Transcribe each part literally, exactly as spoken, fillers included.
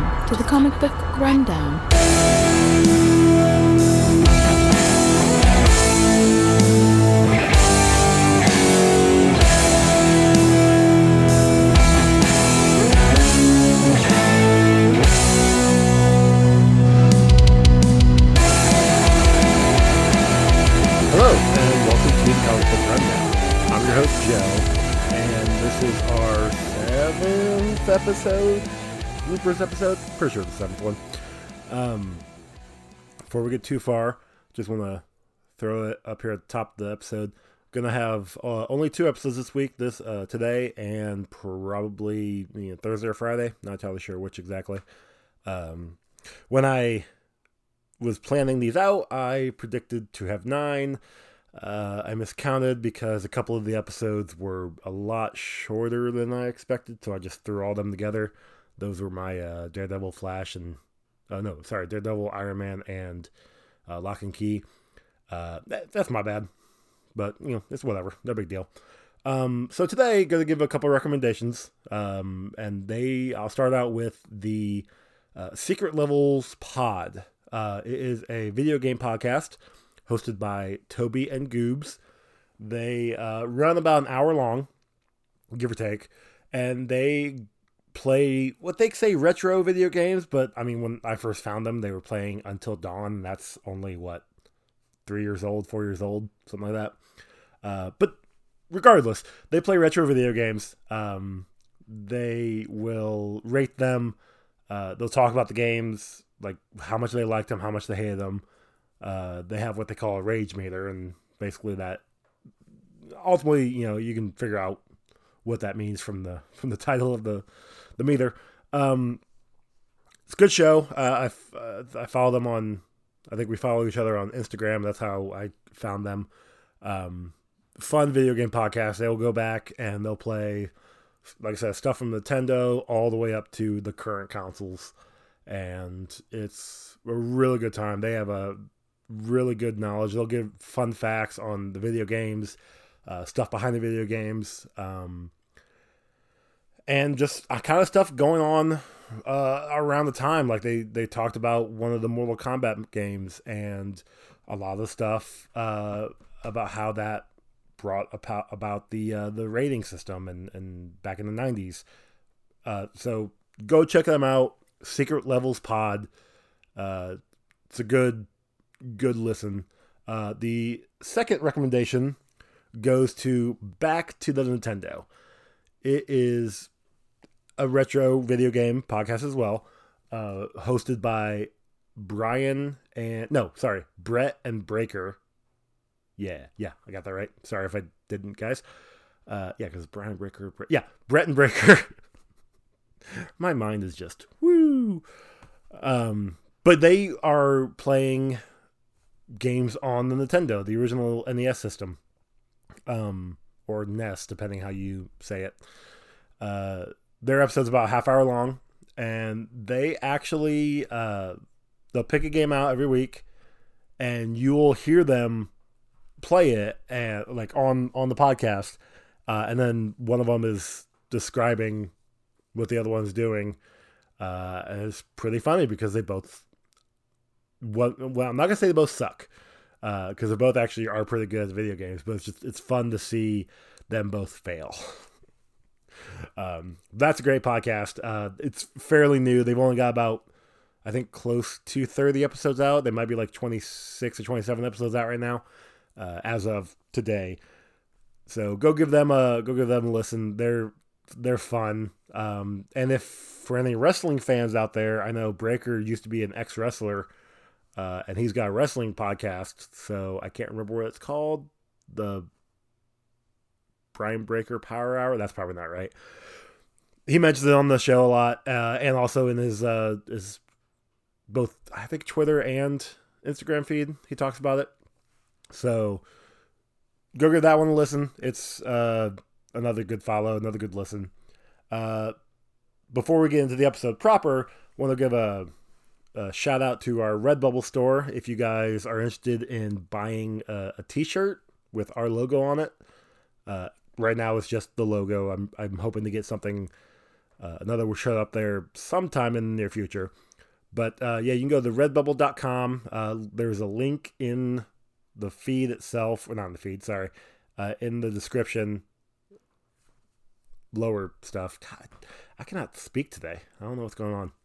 Welcome to the Comic Book Rundown. Hello, and welcome to the Comic Book Rundown. I'm your host, Joe, and this is our seventh episode, bloopers episode, pretty sure the seventh one. Um, before we get too far, just want to throw it up here at the top of the episode. Gonna have uh, only two episodes this week, this uh, today, and probably you know, Thursday or Friday. Not entirely sure which exactly. Um, when I was planning these out, I predicted to have nine. Uh, I miscounted because a couple of the episodes were a lot shorter than I expected, so I just threw all them together. Those were my uh, Daredevil, Flash, and uh, no, sorry, Daredevil, Iron Man, and uh, Lock and Key. Uh, that, that's my bad, but you know, it's whatever, no big deal. Um, so today, gonna give a couple recommendations, um, and they, I'll start out with the uh, Secret Levels Pod. Uh, it is a video game podcast hosted by Toby and Goobs. They uh, run about an hour long, give or take, and they play what they say retro video games, but I mean, when I first found them, they were playing Until Dawn, and that's only, what, three years old, four years old, something like that. Uh, but regardless, they play retro video games. Um, they will rate them. Uh, they'll talk about the games, like how much they liked them, how much they hated them. Uh, they have what they call a rage meter, and basically that ultimately, you know, you can figure out what that means from the from the title of the the meter. Um, it's a good show. Uh, I uh, I follow them on. I think we follow each other on Instagram. That's how I found them. Um, fun video game podcast. They'll go back and they'll play, like I said, stuff from Nintendo all the way up to the current consoles. And it's a really good time. They have a really good knowledge. They'll give fun facts on the video games, uh, stuff behind the video games, um, and just uh, kind of stuff going on uh, around the time. Like they, they talked about one of the Mortal Kombat games and a lot of the stuff uh, about how that brought about, about the uh, the rating system and, and back in the nineties. Uh, so go check them out. Secret Levels Pod. Uh, it's a good, good listen. Uh, the second recommendation goes to Back to the Nintendo. It is a retro video game podcast as well, uh, hosted by Brian and no, sorry, Brett and Breaker. Yeah, yeah, I got that right. Sorry if I didn't, guys. Uh, yeah, because Brian Breaker, Bre- yeah, Brett and Breaker. My mind is just woo. Um, but they are playing games on the Nintendo, the original N E S system, um, or N E S, depending how you say it. Uh, their episode's about a half hour long, and they actually uh, they'll pick a game out every week, and you will hear them play it, and like on on the podcast, uh, and then one of them is describing what the other one's doing. Uh, and it's pretty funny because they both, well, well I'm not gonna say they both suck, because uh, they both actually are pretty good at video games. But it's just it's fun to see them both fail. um, that's a great podcast. Uh, it's fairly new. They've only got about, I think, close to thirty episodes out. They might be like twenty-six or twenty-seven episodes out right now, uh, as of today. So go give them a go give them a listen. They're They're fun. Um, and if for any wrestling fans out there, I know Breaker used to be an ex-wrestler, uh, and he's got a wrestling podcast, so I can't remember what it's called. The Brian Breaker Power Hour? That's probably not right. He mentions it on the show a lot, uh, and also in his, uh, his both, I think, Twitter and Instagram feed, he talks about it. So go give that one a listen. It's uh, another good follow, another good listen. Uh, before we get into the episode proper, I want to give a, a shout out to our Redbubble store. If you guys are interested in buying a, a t-shirt with our logo on it, uh, right now it's just the logo. I'm I'm hoping to get something Uh, another will show up there sometime in the near future. But uh, yeah, you can go to redbubble dot com. Uh, there's a link in the feed itself, or not in the feed, sorry, uh, in the description. Lower stuff. God, I cannot speak today. I don't know what's going on.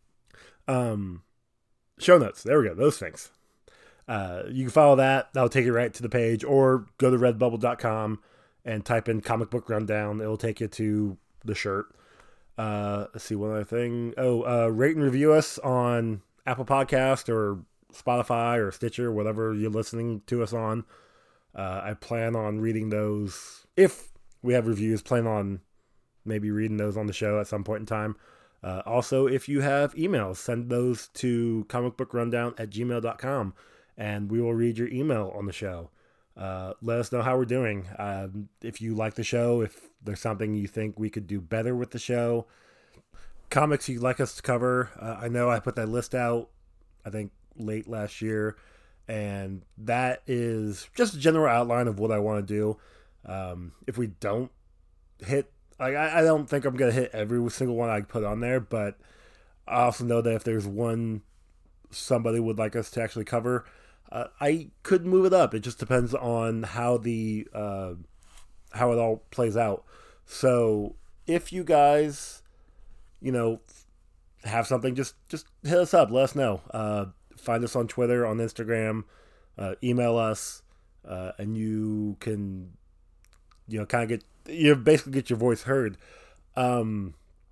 Um, show notes. There we go. Those things. Uh, you can follow that. That'll take you right to the page, or go to redbubble dot com and type in comic book rundown. It'll take you to the shirt. Uh, let's see one other thing. Oh, uh, rate and review us on Apple Podcast or Spotify or Stitcher, whatever you're listening to us on. Uh, I plan on reading those. If we have reviews, plan on maybe reading those on the show at some point in time. Uh, also, if you have emails, send those to comicbookrundown at gmail dot com, and we will read your email on the show. Uh, let us know how we're doing. Um, if you like the show, if there's something you think we could do better with the show, comics you'd like us to cover. Uh, I know I put that list out, I think, late last year, and that is just a general outline of what I want to do. Um, if we don't hit, like, I, I don't think I'm going to hit every single one I put on there, but I also know that if there's one somebody would like us to actually cover, Uh, I could move it up. It just depends on how the uh, how it all plays out. So if you guys, you know, have something, just just hit us up. Let us know. Uh, find us on Twitter, on Instagram, uh, email us, uh, and you can, you know, kind of get you basically get your voice heard. Um,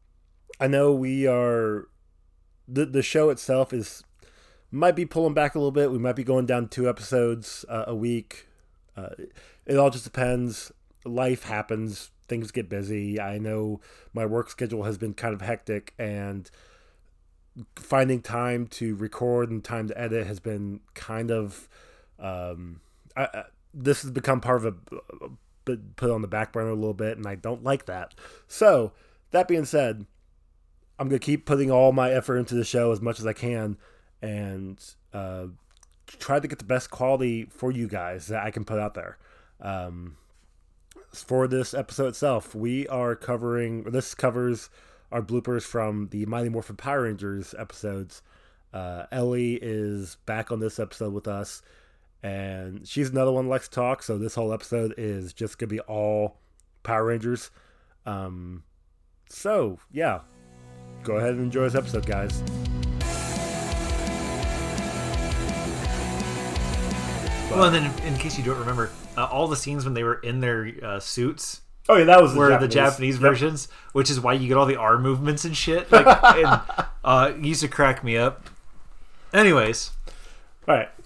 I know we are the the show itself is. Might be pulling back a little bit. We might be going down two episodes uh, a week. Uh, it all just depends. Life happens. Things get busy. I know my work schedule has been kind of hectic, and finding time to record and time to edit has been kind of... Um, I, I, this has become part of a... put on the back burner a little bit, and I don't like that. So, that being said, I'm going to keep putting all my effort into the show as much as I can, and uh, try to get the best quality for you guys that I can put out there. Um, for this episode itself, we are covering, this covers our bloopers from the Mighty Morphin Power Rangers episodes. Uh, Ellie is back on this episode with us, and she's another one that likes to talk, so this whole episode is just going to be all Power Rangers. Um, so, yeah. Go ahead and enjoy this episode, guys. Well, and then in case you don't remember, uh, all the scenes when they were in their uh, suits. Oh yeah, that was the were Japanese. the Japanese Yep. versions, which is why you get all the arm movements and shit. Like, and, uh, it used to crack me up. Anyways, all right.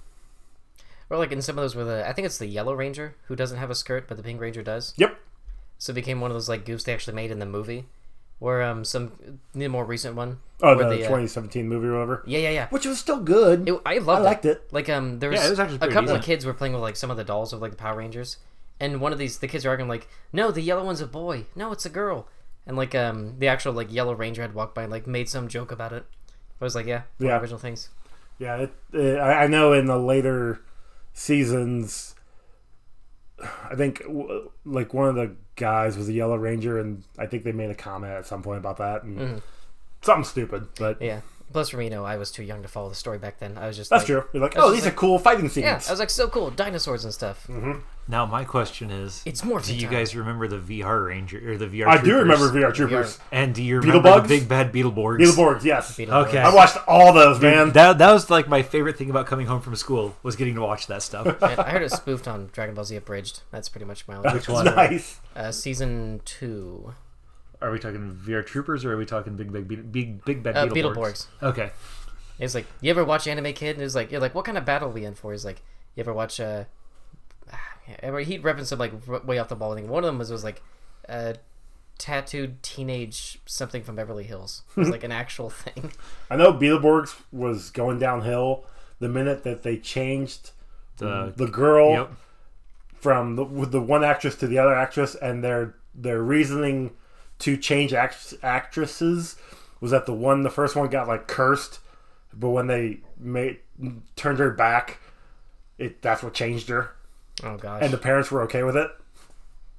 Or like in some of those where the I think it's the Yellow Ranger who doesn't have a skirt, but the Pink Ranger does. Yep. So it became one of those like goofs they actually made in the movie, where um some the more recent one. Oh, where the uh, twenty seventeen movie or whatever. Yeah, yeah, yeah. Which was still good. It, I loved I liked it. it. Like um, there was, Yeah, it was actually a pretty couple decent. of kids were playing with like some of the dolls of like the Power Rangers, and one of these the kids are arguing like, no, the yellow one's a boy, no, it's a girl, and like um the actual like Yellow Ranger had walked by and like made some joke about it. I was like, yeah, one Yeah. of the original things. Yeah, it, it, I I know in the later seasons, I think w- like one of the guys was a Yellow Ranger, and I think they made a comment at some point about that, and Mhm. something stupid, but Yeah. Plus, for me, no, I was too young to follow the story back then. I was just that's like, true. You're like, I was oh, just these like- are cool fighting scenes. Yeah, I was like, so cool, dinosaurs and stuff. now my question is: It's more. do you guys remember the V R Ranger or the V R? I do Troopers? remember V R Troopers. And do you remember Beetlebugs? the big bad Beetleborgs? Beetleborgs, yes. Okay. I watched all those, man. That that was like my favorite thing about coming home from school was getting to watch that stuff. I I heard it spoofed on Dragon Ball Z Abridged. That's pretty much my only. Which It's one? nice. Uh, season two. Are we talking V R Troopers or are we talking big big big big, big bad Uh, Beetleborgs? Beetleborgs. Okay. It's like, you ever watch Anime Kid? And it's like, you're like, what kind of battle are we in for? He's like, you ever watch, uh, ever, he'd reference some, like, r- way off the ball thing. One of them was, was like, uh, tattooed teenage something from Beverly Hills. It was like an actual thing. I know Beetleborgs was going downhill the minute that they changed The the girl Yep. from the, with the one actress to the other actress, and their their reasoning to change act, actresses was that the one the first one got like cursed, but when they made turned her back, it that's what changed her, Oh, gosh. and the parents were okay with it.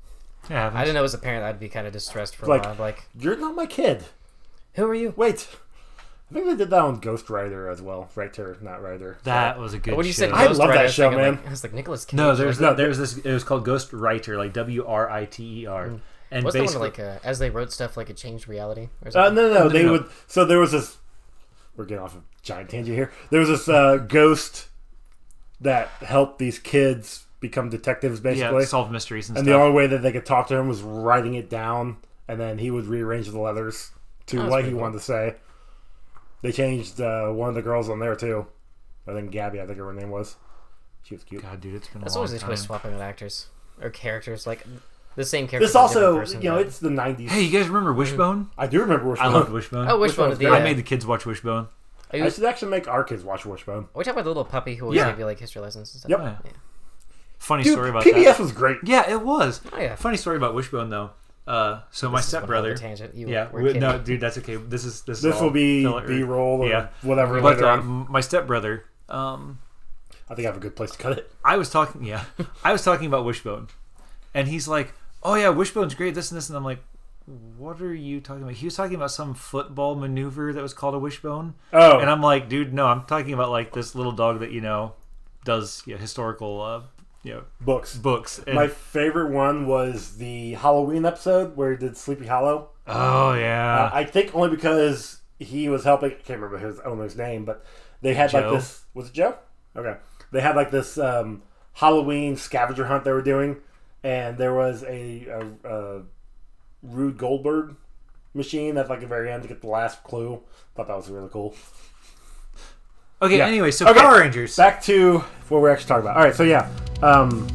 Yeah, I didn't know as a parent I'd be kind of distressed for a Like- while. Like, You're not my kid. who are you? Wait. I think they did that on Ghost Rider as well. Writer, not Rider. That was a good. When you said show. I Ghost love Rider, that I was show, thinking, man. Like, I was like Nicholas Cage. No, there's No, no, there's this. It was called Ghost Writer, like W R I T E R, and What's the one basically, like uh, as they wrote stuff like it changed reality? Or Uh, something? no, no, no. No, They no. would. So there was this. We're getting off a giant tangent here. There was this uh, ghost that helped these kids become detectives, basically. yeah, solve mysteries and, and stuff. the only way that they could talk to him was writing it down, and then he would rearrange the letters to Oh, that's what he pretty cool. wanted to say. They changed uh, one of the girls on there too. I think Gabby, I think her name was. She was cute. God, dude, it's been That's a long always a time. twist swapping out actors or characters, like the same character. This but also, different person, you know, but- it's the nineties. Hey, you guys remember Wishbone? I do remember Wishbone. I loved Wishbone. Oh, which Wishbone one was of the? great. I Uh, made the kids watch Wishbone. are you, I should actually make our kids watch Wishbone. are we talking about the little puppy who always Yeah. gave you like history lessons and stuff? Yep. Yeah. Yeah. Funny Dude, story about P B S that. was great. Yeah, it was. Oh yeah. Funny story about Wishbone though. Uh, so my This is going on stepbrother. a tangent. You Yeah, were we- kidding. no, dude, that's okay. This is this. Is This all will be filler. B-roll or Yeah. whatever But later uh, on. m- my stepbrother. Um, I think I have a good place to cut it. I was talking. Yeah, I was talking about Wishbone, and he's like, "Oh yeah, Wishbone's great. This and this," and I'm like, "What are you talking about?" He was talking about some football maneuver that was called a wishbone, Oh, and I'm like, "Dude, no, I'm talking about like this little dog that you know does you know, historical, uh, you know, books. books." And, My favorite one was the Halloween episode where he did Sleepy Hollow. oh Uh, yeah, I think only because he was helping. I can't remember his owner's name, but they had Joe? like this. Was it Joe? Okay. They had like this um, Halloween scavenger hunt they were doing, and there was a, a, a Rube Goldberg machine at like the very end to get the last clue. Thought that was really cool. okay. yeah. Anyway, so Okay. Power Rangers. Back to what we're actually talking about. All right, so yeah. Um,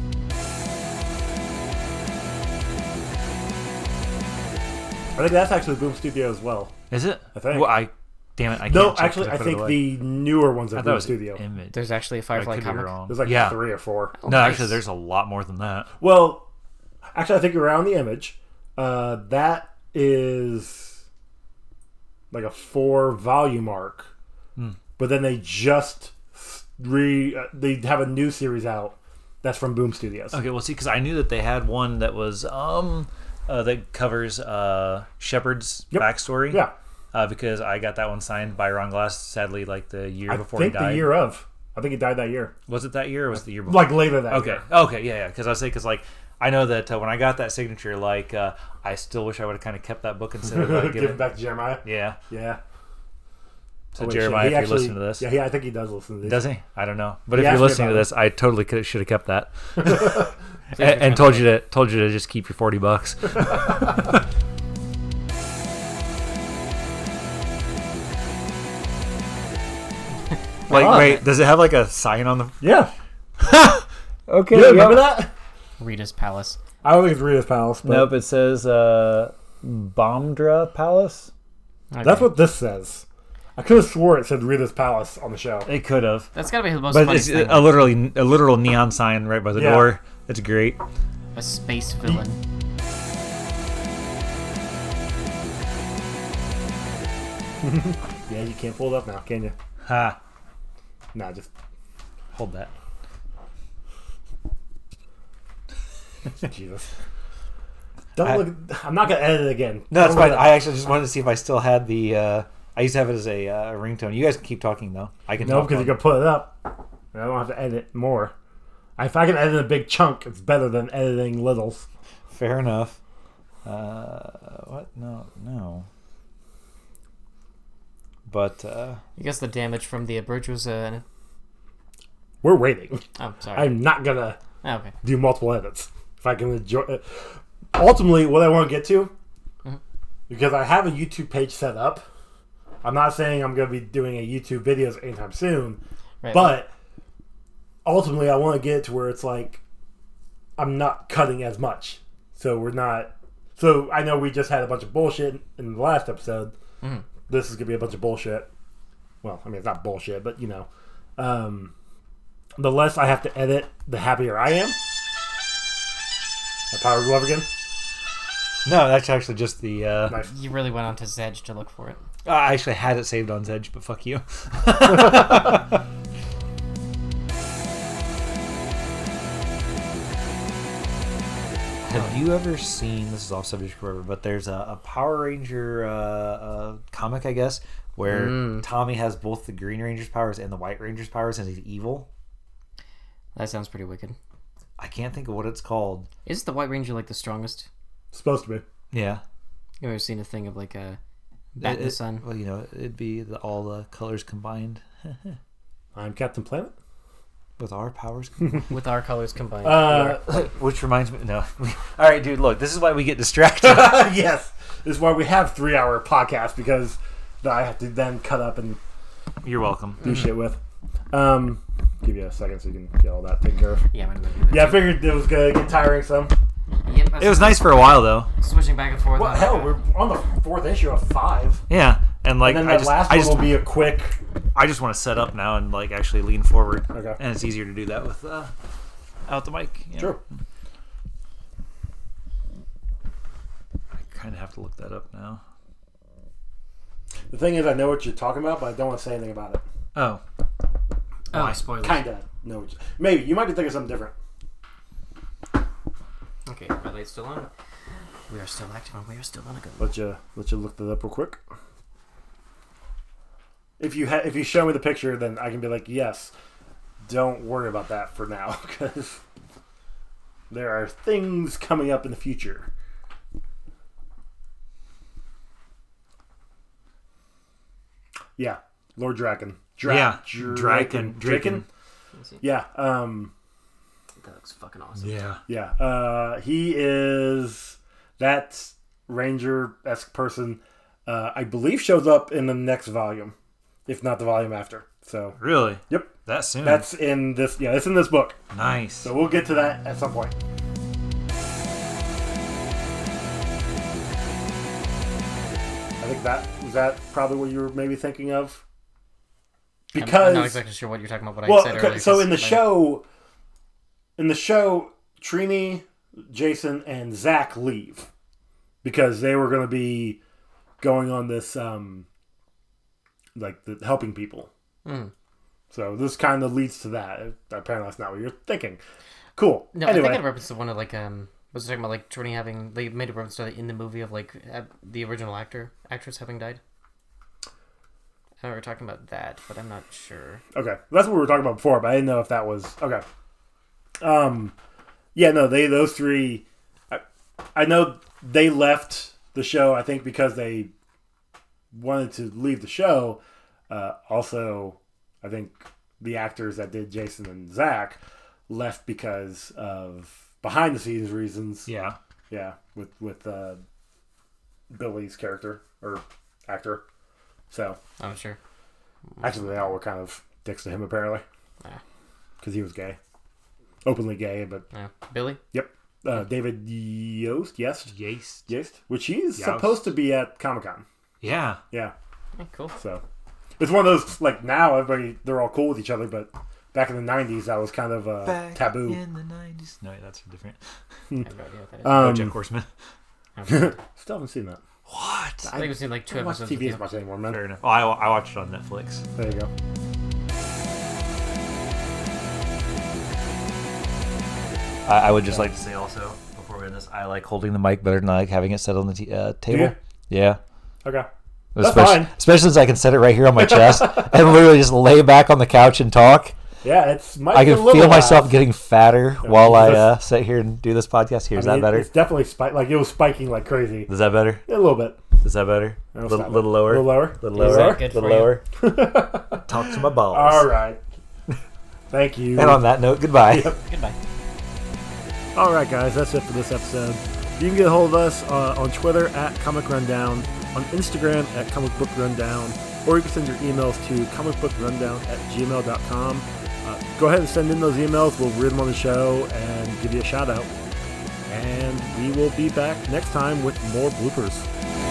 I think that's actually Boom Studio as well. Is it? I think. Well, I damn it. I can't No, check actually, 'cause I put it think away. the newer ones I are thought it Boom was Studio. Image. There's actually a I Firefly could be comic. wrong. There's like yeah. three or four. Oh, No, nice. actually, there's a lot more than that. Well, actually, I think around the Image, uh, that is like a four volume arc. Hmm. But then they just re uh, they have a new series out that's from Boom Studios. Okay, well, see, because I knew that they had one that was um uh, that covers uh Shepard's Yep. backstory. Yeah, Uh, because I got that one signed by Ron Glass. Sadly, like the year I before think he died. the year of. I think he died that year. Was it that year or was it the year before? Like later that Okay. year. Okay. Yeah. Yeah. Because I say because like I know that uh, when I got that signature, like uh, I still wish I would have kind of kept that book instead of uh, Give giving. it back to Jeremiah. Yeah. Yeah. So Oh, wait, Jeremiah, shit, if he you're actually- listening to this, Yeah, he, I think he does listen to this. does he? I don't know. But He if you're asked me listening to about this, I totally could should have kept that. Please and, and return told it. you to told you to just keep your forty bucks. Like, Ah. wait, does it have like a sign on the? Yeah. Okay. You remember that? Rita's Palace. I don't think it's Rita's Palace. But Nope, it says uh, Bomdra Palace. Okay. That's what this says. I could have swore it said Rita's Palace on the show. It could have, That's gotta be the most but funny it's thing. a literally a literal neon sign right by the Yeah. door. It's great. A space villain. Yeah, you can't pull it up now, can you? Ha! Nah, just Hold that. Jesus. Don't I- look. I'm not gonna edit it again. No, it's Don't fine. look I at- actually just wanted to see if I still had the. Uh, I used to have it as a uh, ringtone. You guys can keep talking though. I can. No, talk because you're while- gonna put it up. I don't have to edit more. If I can edit a big chunk, it's better than editing littles. Fair enough. Uh, what? No, no. But uh, I guess the damage from the bridge was uh We're waiting. oh sorry. I'm not gonna Oh, okay. do multiple edits if I can enjoy it. Ultimately, what I want to get to, Mhm. because I have a YouTube page set up. I'm not saying I'm going to be doing a YouTube videos anytime soon, Right. but ultimately, I want to get it to where it's like I'm not cutting as much, so we're not. So I know we just had a bunch of bullshit in the last episode. Mhm. This is going to be a bunch of bullshit. Well, I mean, it's not bullshit, but you know, um, the less I have to edit, the happier I am. My Power Glove again. no, that's actually just the. Uh, Nice. You really went on to Zedge to look for it. I actually had it saved on Zedge, but fuck you. Have you ever seen, this is off subject forever, but there's a, a Power Ranger uh, uh, comic, I guess, where Mm. Tommy has both the Green Ranger's powers and the White Ranger's powers, and he's evil. That sounds pretty wicked. I can't think of what it's called. Is the White Ranger like the strongest? Supposed to be. Yeah. You ever seen a thing of like a Bat in the It- Sun? Well, you know, it'd be the, all the colors combined I'm Captain Planet. with our powers. With our colors combined. Uh, Which reminds me, no. All right, dude, look, this is why we get distracted. yes. This is why we have three-hour podcasts, because I have to then cut up and You're welcome. do shit with. Um, give you a second so you can get all that taken care of. yeah, I'm gonna do that. Yeah, I figured it was going to get tiring some. Yep, It was nice for a while, though. switching back and forth. Well, on- hell, we're on the fourth issue of five. Yeah, and like And then I that just, last I one just, will be a quick... I just want to set up now and like actually lean forward. Okay. And it's easier to do that with uh, out the mic. you know? Sure. I kind of have to look that up now. The thing is, I know what you're talking about, but I don't want to say anything about it. Oh, Oh, Why? spoilers. Kind of know what you... Maybe. You might be thinking of something different. Okay, my light's still on. We are still active and we are still on a go. Let you, let you look that up real quick. If you ha- if you show me the picture, then I can be like, yes, don't worry about that for now, because there are things coming up in the future. Yeah, Lord Draken. Dra- yeah, Draken. Draken, Draken. Let's see. Yeah, um, That looks fucking awesome. Yeah, yeah. Uh, he is that Ranger-esque person. Uh, I believe shows up in the next volume, if not the volume after. So, really? yep. That soon? That's in this. Yeah, it's in this book. nice. So we'll get to that at some point. I think that was that probably what you were maybe thinking of. I'm- Because I'm not exactly sure what you're talking about, but I well, said okay, earlier. so 'cause in the I- show, in the show, Trini, Jason, and Zach leave because they were going to be going on this, um, like the helping people. Mm. So this kind of leads to that. Apparently, that's not what you're thinking. Cool. No, I anyway, think I referenced the one of like um was talking about like Trini having they made a reference to it in the movie of like uh, the original actor actress having died. I know we were talking about that, but I'm not sure. okay, that's what we were talking about before, but I didn't know if that was okay. Um, yeah, no, they those three. I, I know they left the show. I think because they wanted to leave the show. Uh, also, I think the actors that did Jason and Zach left because of behind the scenes reasons. Yeah. Yeah, with with uh, Billy's character or actor. So I'm sure. actually, they all were kind of dicks to him apparently, Yeah. because he was gay, openly gay. But Yeah. Billy. yep, uh, David Yost, yes, Yes. Yost, which he's Yost. supposed to be at Comic Con. Yeah. Yeah, Yeah, cool. so it's one of those like now everybody they're all cool with each other, but back in the nineties that was kind of uh, Back taboo. in the nineties. No, that's different. I have no idea what that is. Um, BoJack Horseman. I don't know. Still haven't seen that. What? I think we've seen like two I don't watch episodes. T V with as you. much anymore, man. Fair enough. Oh, I, I watched it on Netflix. There you go. I, I would just like to say also before we end this, I like holding the mic better than I like having it set on the t- uh, table. you? Yeah. Okay. That's Especially, fine. especially since I can set it right here on my chest and literally just lay back on the couch and talk. Yeah, it's might I be a can little feel myself loud. getting fatter while I Jesus. uh, sit here and do this podcast. Here, is I mean, that better? It's definitely spike. Like it was spiking like crazy. Is that better? A little bit. Is that better? A No, little, stop it. little lower. A little lower. Little Is lower. that good little for you? lower. Talk to my balls. All right. Thank you. And on that note, goodbye. Yep. Goodbye. All right, guys, that's it for this episode. You can get a hold of us uh, on Twitter at Comic Rundown, on Instagram at Comic Book Rundown, or you can send your emails to comicbookrundown at gmail dot com. Uh, go ahead and send in those emails. We'll read them on the show and give you a shout out. And we will be back next time with more bloopers.